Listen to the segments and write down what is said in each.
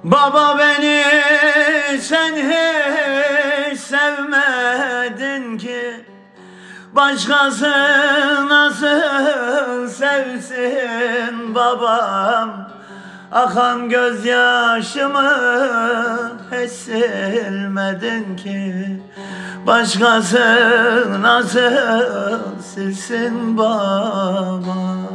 Baba beni sen hiç sevmedin ki, başkası nasıl sevsin babam? Akan gözyaşımı hiç silmedin ki, başkası nasıl silsin babam?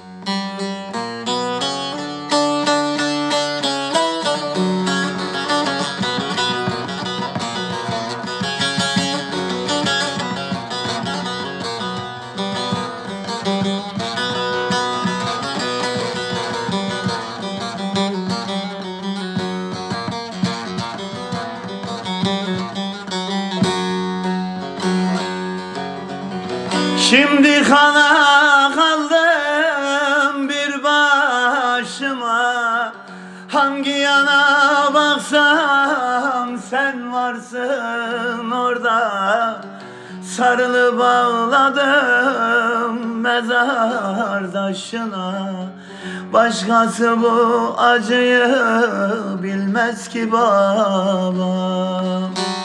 Şimdi kana kaldım bir başıma, hangi yana baksam sen varsın orada. Sarılı bağladım mezar taşına, başkası bu acıyı bilmez ki baba.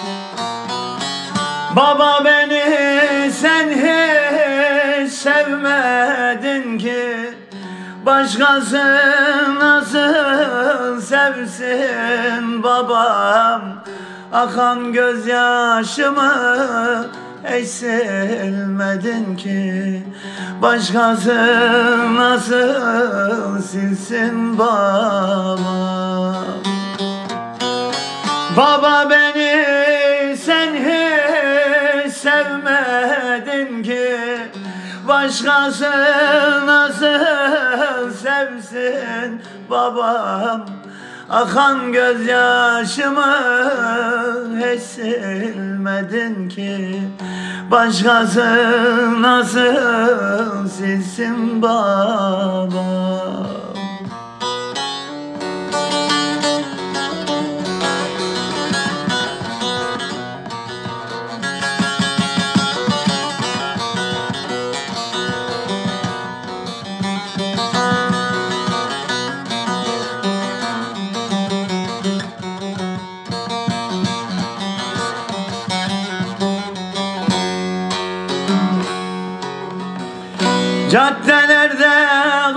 Baba beni sen hiç sevmedin ki, başkası nasıl sevsin babam? Akan gözyaşımı hiç silmedin ki, başkası nasıl silsin babam? Baba beni sen hiç sevmedin ki, başkası nasıl sevsin babam? Akan gözyaşımı hiç silmedin ki, başkası nasıl silsin babam? Caddelerde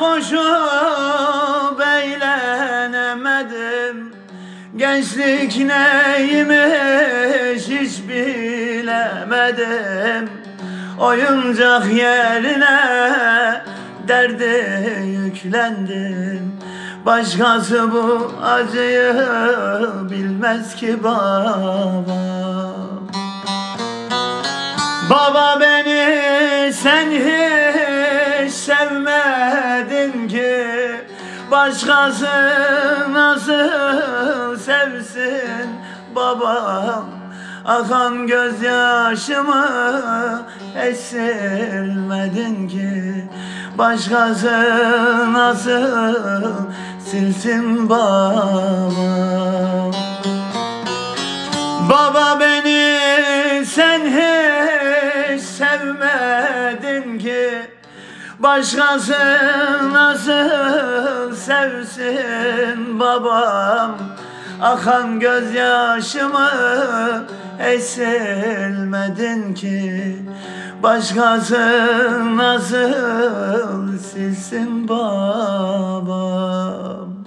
koşup eğlenemedim, gençlik neymiş hiç bilemedim. Oyuncak yerine derde yüklendim, başkası bu acıyı bilmez ki baba. Baba beni sen hiç sevmedin ki, başkası nasıl sevsin babam? Akan gözyaşımı hiç silmedin ki, başkası nasıl silsin babam? Baba beni sen hiç sevmedin ki, başkası nasıl sevsin babam? Akan gözyaşımı hiç silmedin ki, başkası nasıl silsin babam?